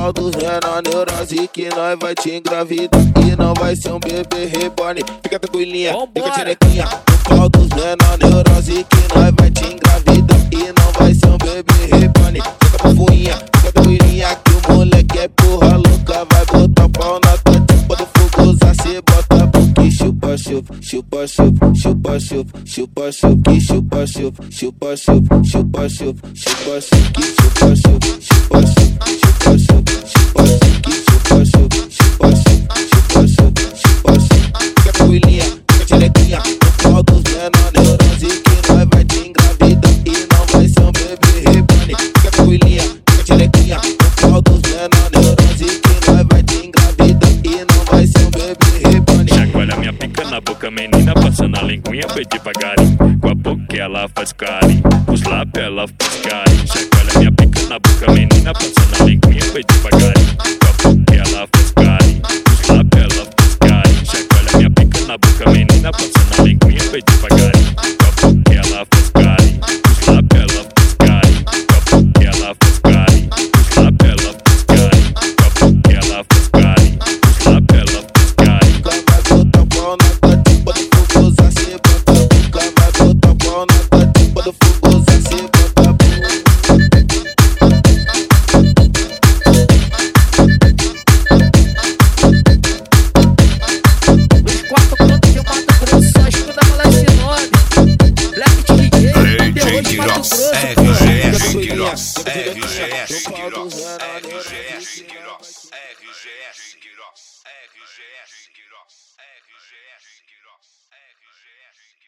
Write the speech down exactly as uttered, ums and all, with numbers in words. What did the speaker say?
pau dos menor neurose que nós vai te engravidar. E não vai ser um bebê reborn. Fica tranquilinha, fica xerequinha. No pau dos menor neurose que nós vai te engravidar. E não vai ser um bebê reborn. Fica fofuinha, fica tranquilinha que o moleque é porra louca. Vai botar pau na tua tipa do fogosa. Cê bota porque chupa, chupa, chupa, chupa, chupa, chupa, chupa, chupa, que chupa, chupa, chupa, chupa, chupa, chupa, chupa, chupa, que chupa, chupa, chupa, chupa, chupa, chupa, chupa, que chupa, chupa, chupa, chupa, chupa, chupa, chupa. Fica tranquilinha, fica xerequinha. No pau dos menor neurose que nós vai te engravidar. E não vai ser um bebê reborn. Fica tranquilinha, fica xerequinha. No pau dos menor neurose que nós vai te engravidar. E não vai ser um bebê reborn. Chacoalha minha pica na boca, menina, passando a linguinha bem devagarinho. Com a boca ela faz carinho, os lábios ela faz carinho. Chacoalha minha pica na boca, menina, passando a linguinha bem devagarinho. Com a boca ela faz carinho, os lábios ela faz carinho. Chacoalha minha pica na boca, menina, passando a linguinha bem devagarinho. Com a boca ela faz carinho, os lábios ela faz carinho. Com a boca ela faz carinho, os lábios ela faz carinho. Com a boca ela faz carinho, os lábios ela faz carinho. Vai botar pau na tua tipa do fogosa. Cê bota buca, vai botar pau na tua tipa do fogosa. Cê bota buca. Os quatro cantos de Mato Grosso só escuta falar esse nome. Black D J, terror de Mato Grosso. R G S Queiroz, R G S Queiroz, R G S Queiroz, R G S Queiroz, R G S Queiroz, R G S Queiroz, R G S Queiroz.